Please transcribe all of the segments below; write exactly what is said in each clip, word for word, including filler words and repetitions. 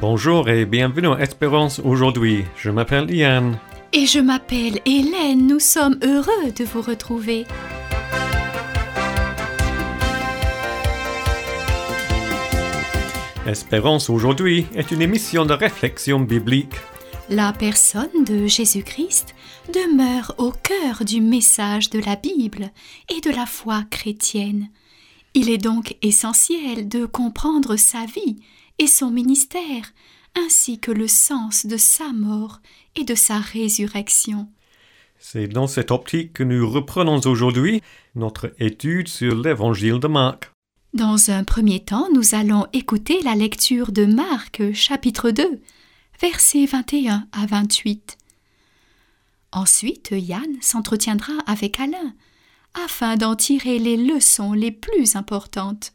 Bonjour et bienvenue à Espérance aujourd'hui. Je m'appelle Yann. Et je m'appelle Hélène. Nous sommes heureux de vous retrouver. Espérance aujourd'hui est une émission de réflexion biblique. La personne de Jésus-Christ demeure au cœur du message de la Bible et de la foi chrétienne. Il est donc essentiel de comprendre sa vie et son ministère, ainsi que le sens de sa mort et de sa résurrection. C'est dans cette optique que nous reprenons aujourd'hui notre étude sur l'évangile de Marc. Dans un premier temps, nous allons écouter la lecture de Marc, chapitre deux, versets vingt et un à vingt-huit. Ensuite, Yann s'entretiendra avec Alain, afin d'en tirer les leçons les plus importantes.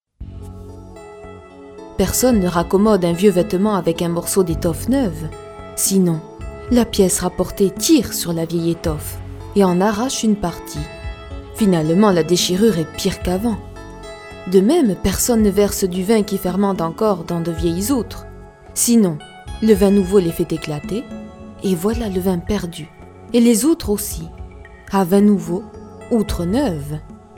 Personne ne raccommode un vieux vêtement avec un morceau d'étoffe neuve. Sinon, la pièce rapportée tire sur la vieille étoffe et en arrache une partie. Finalement, la déchirure est pire qu'avant. De même, personne ne verse du vin qui fermente encore dans de vieilles outres. Sinon, le vin nouveau les fait éclater, et voilà le vin perdu. Et les outres aussi. À vin nouveau, outre neuve.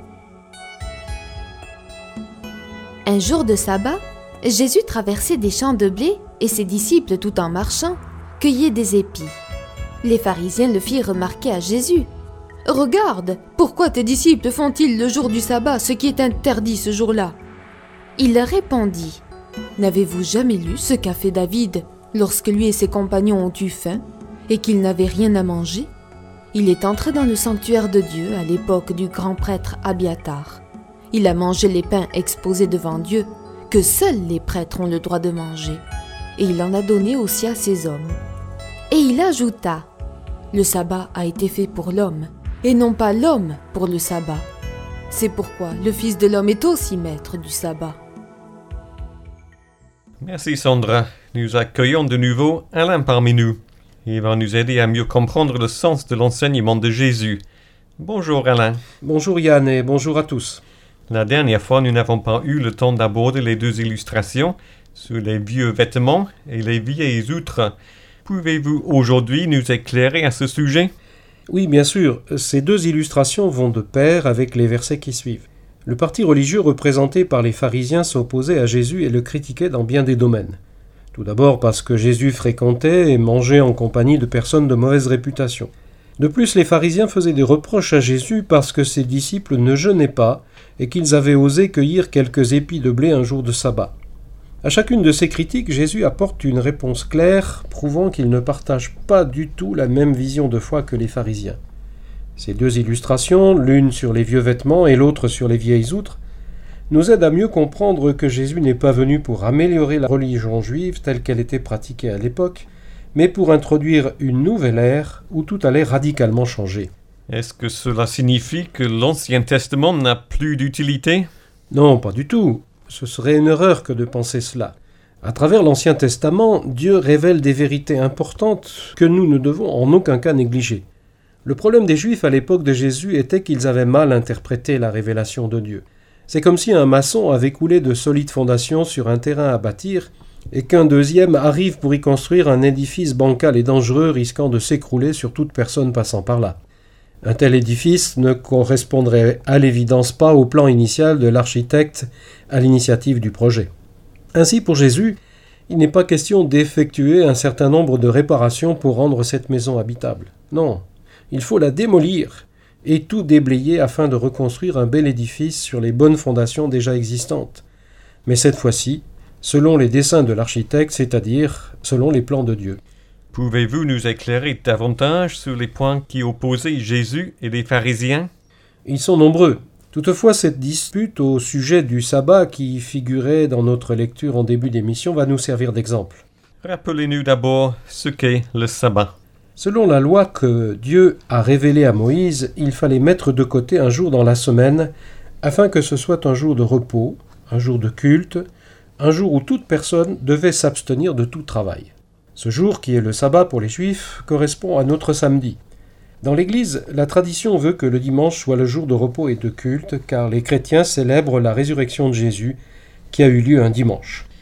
Un jour de sabbat, Jésus traversait des champs de blé et ses disciples, tout en marchant, cueillaient des épis. Les pharisiens le firent remarquer à Jésus. « Regarde, pourquoi tes disciples font-ils le jour du sabbat ce qui est interdit ce jour-là » Il leur répondit. « N'avez-vous jamais lu ce qu'a fait David lorsque lui et ses compagnons ont eu faim et qu'ils n'avaient rien à manger ? Il est entré dans le sanctuaire de Dieu à l'époque du grand prêtre Abiatar. Il a mangé les pains exposés devant Dieu, que seuls les prêtres ont le droit de manger, et il en a donné aussi à ses hommes. Et il ajouta, « Le sabbat a été fait pour l'homme, et non pas l'homme pour le sabbat. C'est pourquoi le Fils de l'homme est aussi maître du sabbat. » Merci Sandra. Nous accueillons de nouveau Alain parmi nous. Il va nous aider à mieux comprendre le sens de l'enseignement de Jésus. Bonjour Alain. Bonjour Yann et bonjour à tous. La dernière fois, nous n'avons pas eu le temps d'aborder les deux illustrations sur les vieux vêtements et les vieilles outres. Pouvez-vous aujourd'hui nous éclairer à ce sujet ? Oui, bien sûr. Ces deux illustrations vont de pair avec les versets qui suivent. Le parti religieux représenté par les pharisiens s'opposait à Jésus et le critiquait dans bien des domaines. Tout d'abord parce que Jésus fréquentait et mangeait en compagnie de personnes de mauvaise réputation. De plus, les pharisiens faisaient des reproches à Jésus parce que ses disciples ne jeûnaient pas et qu'ils avaient osé cueillir quelques épis de blé un jour de sabbat. À chacune de ces critiques, Jésus apporte une réponse claire, prouvant qu'il ne partage pas du tout la même vision de foi que les pharisiens. Ces deux illustrations, l'une sur les vieux vêtements et l'autre sur les vieilles outres, nous aident à mieux comprendre que Jésus n'est pas venu pour améliorer la religion juive telle qu'elle était pratiquée à l'époque, mais pour introduire une nouvelle ère où tout allait radicalement changer. Est-ce que cela signifie que l'Ancien Testament n'a plus d'utilité ? Non, pas du tout. Ce serait une erreur que de penser cela. À travers l'Ancien Testament, Dieu révèle des vérités importantes que nous ne devons en aucun cas négliger. Le problème des Juifs à l'époque de Jésus était qu'ils avaient mal interprété la révélation de Dieu. C'est comme si un maçon avait coulé de solides fondations sur un terrain à bâtir et qu'un deuxième arrive pour y construire un édifice bancal et dangereux risquant de s'écrouler sur toute personne passant par là. Un tel édifice ne correspondrait à l'évidence pas au plan initial de l'architecte à l'initiative du projet. Ainsi, pour Jésus, il n'est pas question d'effectuer un certain nombre de réparations pour rendre cette maison habitable. Non, il faut la démolir et tout déblayer afin de reconstruire un bel édifice sur les bonnes fondations déjà existantes. Mais cette fois-ci, selon les desseins de l'architecte, c'est-à-dire selon les plans de Dieu. Pouvez-vous nous éclairer davantage sur les points qui opposaient Jésus et les pharisiens ? Ils sont nombreux. Toutefois, cette dispute au sujet du sabbat qui figurait dans notre lecture en début d'émission va nous servir d'exemple. Rappelez-nous d'abord ce qu'est le sabbat. Selon la loi que Dieu a révélée à Moïse, il fallait mettre de côté un jour dans la semaine afin que ce soit un jour de repos, un jour de culte, un jour où toute personne devait s'abstenir de tout travail. Ce jour, qui est le sabbat pour les Juifs, correspond à notre samedi. Dans l'Église, la tradition veut que le dimanche soit le jour de repos et de culte, car les chrétiens célèbrent la résurrection de Jésus, qui a eu lieu un dimanche.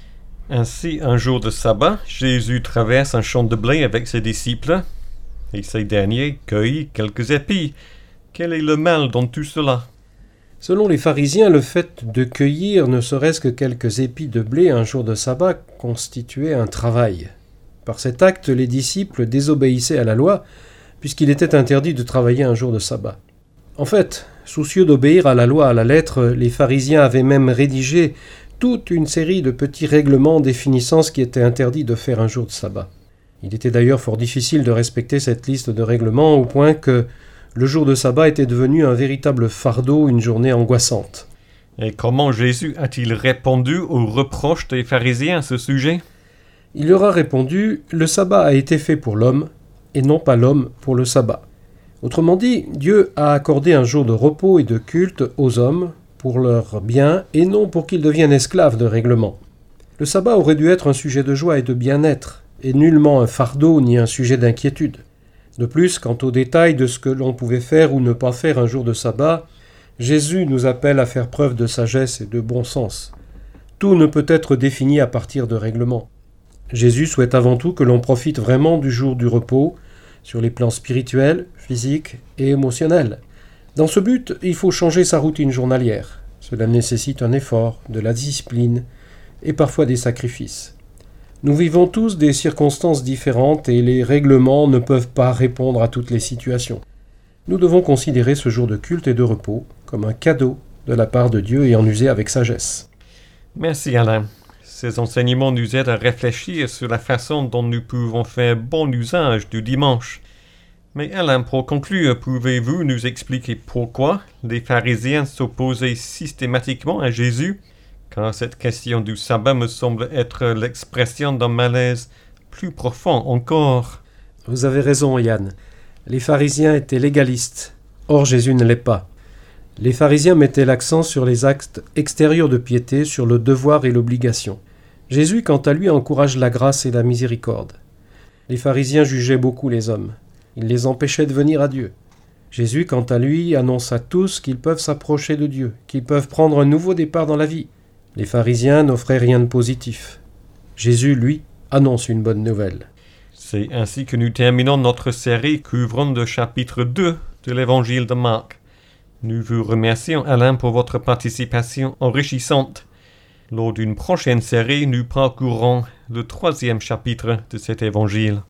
Ainsi, un jour de sabbat, Jésus traverse un champ de blé avec ses disciples, et ces derniers cueillent quelques épis. Quel est le mal dans tout cela? Selon les pharisiens, le fait de cueillir ne serait-ce que quelques épis de blé un jour de sabbat constituait un travail. Par cet acte, les disciples désobéissaient à la loi, puisqu'il était interdit de travailler un jour de sabbat. En fait, soucieux d'obéir à la loi à la lettre, les pharisiens avaient même rédigé toute une série de petits règlements définissant ce qui était interdit de faire un jour de sabbat. Il était d'ailleurs fort difficile de respecter cette liste de règlements au point que le jour de sabbat était devenu un véritable fardeau, une journée angoissante. Et comment Jésus a-t-il répondu aux reproches des pharisiens à ce sujet? Il leur a répondu « Le sabbat a été fait pour l'homme, et non pas l'homme pour le sabbat ». Autrement dit, Dieu a accordé un jour de repos et de culte aux hommes pour leur bien et non pour qu'ils deviennent esclaves de règlements. Le sabbat aurait dû être un sujet de joie et de bien-être, et nullement un fardeau ni un sujet d'inquiétude. De plus, quant aux détails de ce que l'on pouvait faire ou ne pas faire un jour de sabbat, Jésus nous appelle à faire preuve de sagesse et de bon sens. Tout ne peut être défini à partir de règlements. Jésus souhaite avant tout que l'on profite vraiment du jour du repos, sur les plans spirituels, physiques et émotionnels. Dans ce but, il faut changer sa routine journalière. Cela nécessite un effort, de la discipline et parfois des sacrifices. Nous vivons tous des circonstances différentes et les règlements ne peuvent pas répondre à toutes les situations. Nous devons considérer ce jour de culte et de repos comme un cadeau de la part de Dieu et en user avec sagesse. Merci Alain. Ces enseignements nous aident à réfléchir sur la façon dont nous pouvons faire bon usage du dimanche. Mais Alain, pour conclure, pouvez-vous nous expliquer pourquoi les pharisiens s'opposaient systématiquement à Jésus? Car cette question du sabbat me semble être l'expression d'un malaise plus profond encore. Vous avez raison, Yann. Les pharisiens étaient légalistes. Or, Jésus ne l'est pas. Les pharisiens mettaient l'accent sur les actes extérieurs de piété, sur le devoir et l'obligation. Jésus, quant à lui, encourage la grâce et la miséricorde. Les pharisiens jugeaient beaucoup les hommes. Il les empêchait de venir à Dieu. Jésus, quant à lui, annonce à tous qu'ils peuvent s'approcher de Dieu, qu'ils peuvent prendre un nouveau départ dans la vie. Les pharisiens n'offraient rien de positif. Jésus, lui, annonce une bonne nouvelle. C'est ainsi que nous terminons notre série couvrant le chapitre deux de l'évangile de Marc. Nous vous remercions, Alain, pour votre participation enrichissante. Lors d'une prochaine série, nous parcourrons le troisième chapitre de cet évangile.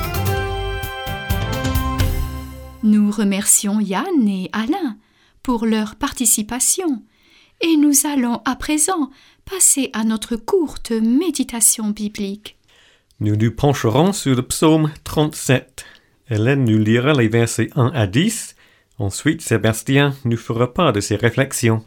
Nous remercions Yann et Alain pour leur participation et nous allons à présent passer à notre courte méditation biblique. Nous nous pencherons sur le psaume trente-sept. Hélène nous lira les versets un à dix. Ensuite, Sébastien nous fera part de ses réflexions.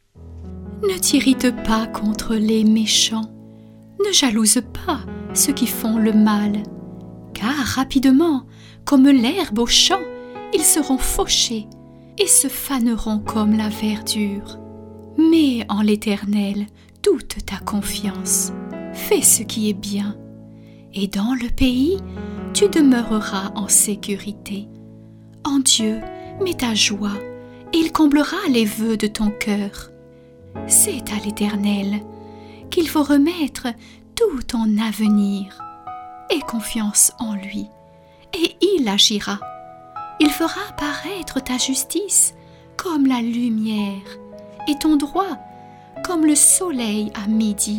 Ne t'irrite pas contre les méchants, ne jalouse pas ceux qui font le mal, car rapidement, comme l'herbe au champ, ils seront fauchés et se faneront comme la verdure. Mets en l'Éternel toute ta confiance, fais ce qui est bien, et dans le pays, tu demeureras en sécurité. En Dieu, mets ta joie, et il comblera les vœux de ton cœur. C'est à l'Éternel qu'il faut remettre tout ton avenir. Aie confiance en lui, et il agira. Il fera paraître ta justice comme la lumière, et ton droit comme le soleil à midi.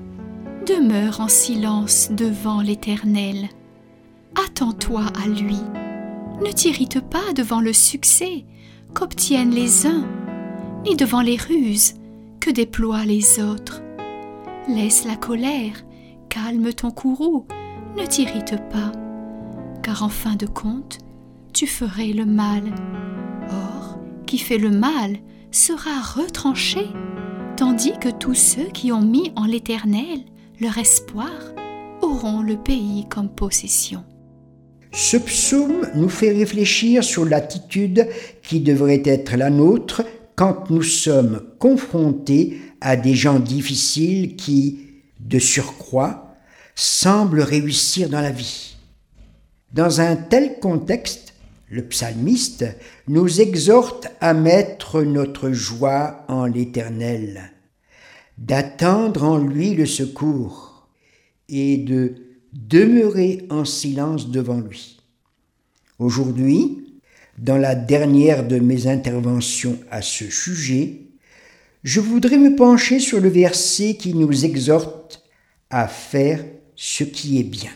Demeure en silence devant l'Éternel. Attends-toi à lui. Ne t'irrite pas devant le succès qu'obtiennent les uns, ni devant les ruses que déploient les autres. Laisse la colère, calme ton courroux, ne t'irrite pas, car en fin de compte, tu ferais le mal. Or, qui fait le mal sera retranché, tandis que tous ceux qui ont mis en l'Éternel leur espoir auront le pays comme possession. Ce psaume nous fait réfléchir sur l'attitude qui devrait être la nôtre quand nous sommes confrontés à des gens difficiles qui, de surcroît, semblent réussir dans la vie. Dans un tel contexte, le psalmiste nous exhorte à mettre notre joie en l'Éternel, d'attendre en lui le secours et de demeurer en silence devant lui. Aujourd'hui, dans la dernière de mes interventions à ce sujet, je voudrais me pencher sur le verset qui nous exhorte à faire ce qui est bien.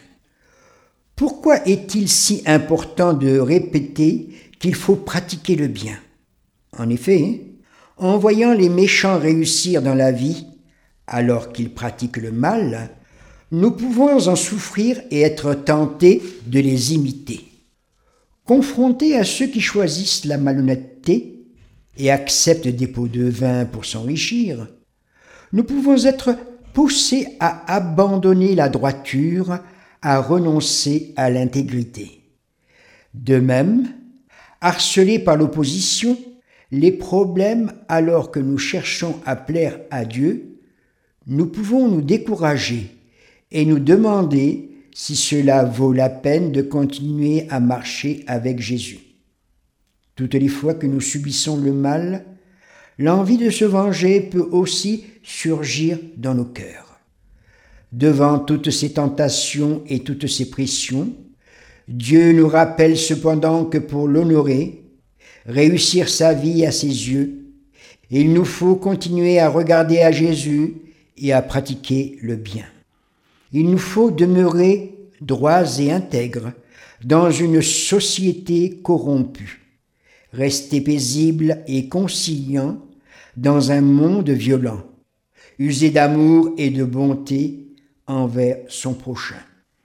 Pourquoi est-il si important de répéter qu'il faut pratiquer le bien ? En effet, en voyant les méchants réussir dans la vie alors qu'ils pratiquent le mal, nous pouvons en souffrir et être tentés de les imiter. Confrontés à ceux qui choisissent la malhonnêteté et acceptent des pots de vin pour s'enrichir, nous pouvons être poussés à abandonner la droiture, à renoncer à l'intégrité. De même, harcelés par l'opposition, les problèmes alors que nous cherchons à plaire à Dieu, nous pouvons nous décourager et nous demander si cela vaut la peine de continuer à marcher avec Jésus. Toutes les fois que nous subissons le mal, l'envie de se venger peut aussi surgir dans nos cœurs. Devant toutes ces tentations et toutes ces pressions, Dieu nous rappelle cependant que pour l'honorer, réussir sa vie à ses yeux, il nous faut continuer à regarder à Jésus et à pratiquer le bien. Il nous faut demeurer droits et intègres dans une société corrompue, rester paisible et conciliant dans un monde violent, user d'amour et de bonté envers son prochain.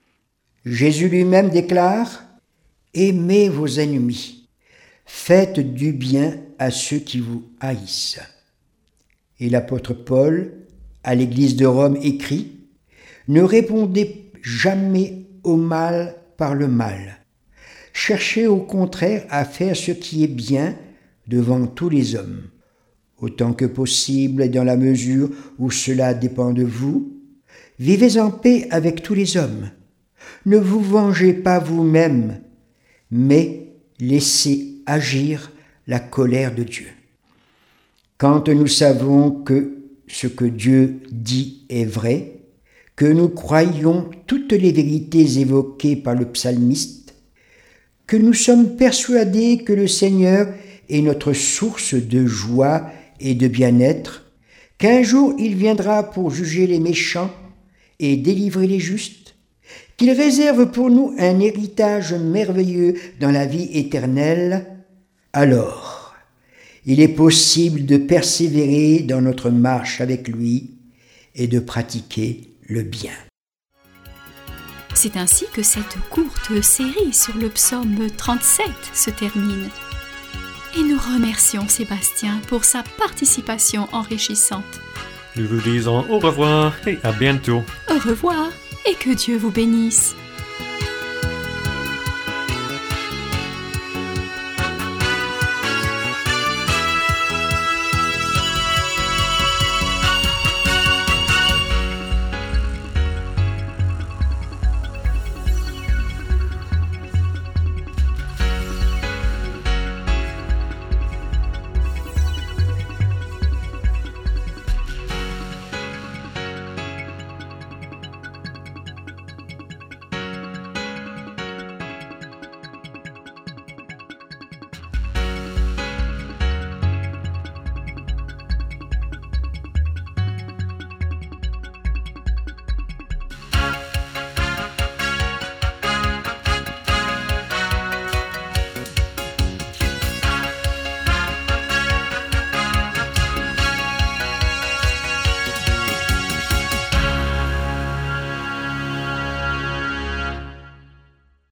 Jésus lui-même déclare « Aimez vos ennemis, faites du bien à ceux qui vous haïssent. » Et l'apôtre Paul, à l'église de Rome, écrit « Ne répondez jamais au mal par le mal. Cherchez au contraire à faire ce qui est bien devant tous les hommes. Autant que possible et dans la mesure où cela dépend de vous, vivez en paix avec tous les hommes. Ne vous vengez pas vous-même, mais laissez agir la colère de Dieu. Quand nous savons que ce que Dieu dit est vrai, que nous croyons toutes les vérités évoquées par le psalmiste, que nous sommes persuadés que le Seigneur est notre source de joie et de bien-être, qu'un jour il viendra pour juger les méchants et délivrer les justes, qu'il réserve pour nous un héritage merveilleux dans la vie éternelle, alors il est possible de persévérer dans notre marche avec lui et de pratiquer le bien. C'est ainsi que cette courte série sur le psaume trente-sept se termine. Et nous remercions Sébastien pour sa participation enrichissante. Nous vous disons au revoir et à bientôt. Au revoir et que Dieu vous bénisse.